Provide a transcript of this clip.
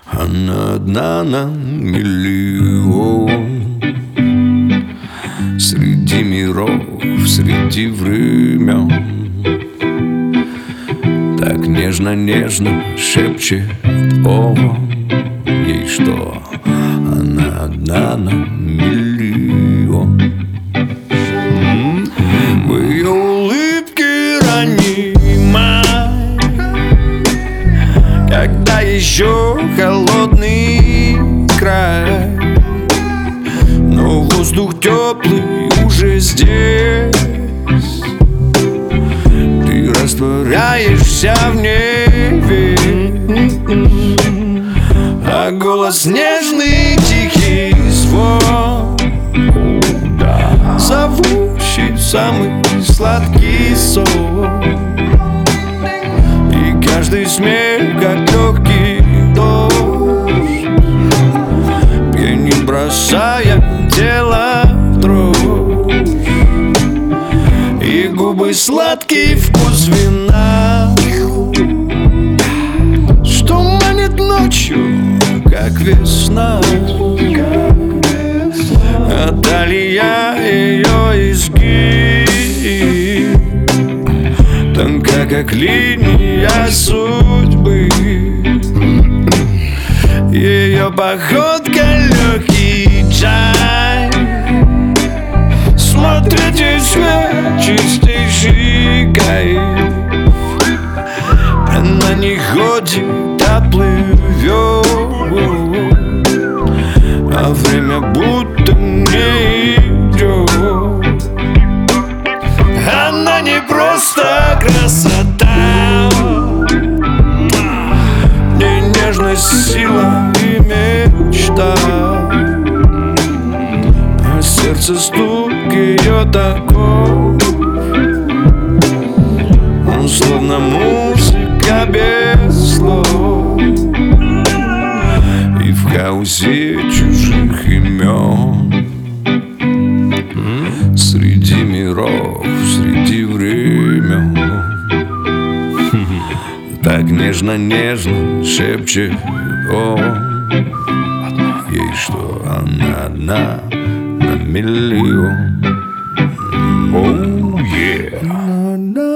Она одна на миллион. Среди миров, среди времен. Так нежно-нежно шепчет он ей, что она одна на миллион. В ее улыбке ранний май, когда еще холодный край, но воздух теплый уже здесь. Ты растворяешься в небе, а голос нежный, тихий звон, зовущий самый сладкий сон. И каждый смех, как легкий дождь, пьянит, бросая тело в дрожь. И губы сладкий вкус вина, что манит ночью, как весна. А талия ее изгиб тонка, как линия судьбы. Ее походка легкий чай, смотреть ей свет чистейший кайф. Она не ходит, а плывет, а время будто не идет. Она не просто красота, не нежность, сила и мечта, а сердце стук ее такой, он словно музыка без слов. И в хаосе чужих имен, среди миров, среди времен, так нежно-нежно шепчет он ей, что она одна на миллион. Oh, yeah.